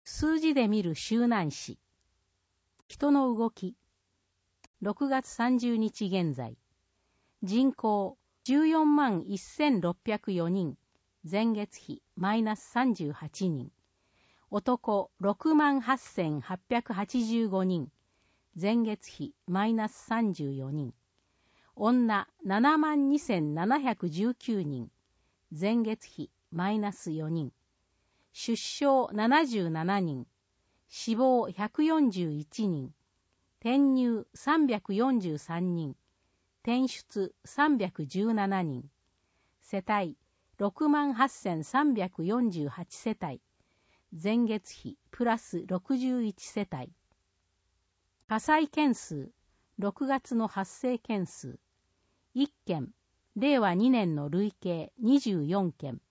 数字で見る周南市。人の動き。6月30日現在。人口14万1604人。前月比マイナス38人。男6万8885人。前月比マイナス34人。女7万2719人。前月比マイナス4人。出生77人。死亡141人。転入343人。転出317人。世帯6万8348世帯。前月比プラス61世帯。火災件数、6月の発生件数。1件、令和2年の累計24件。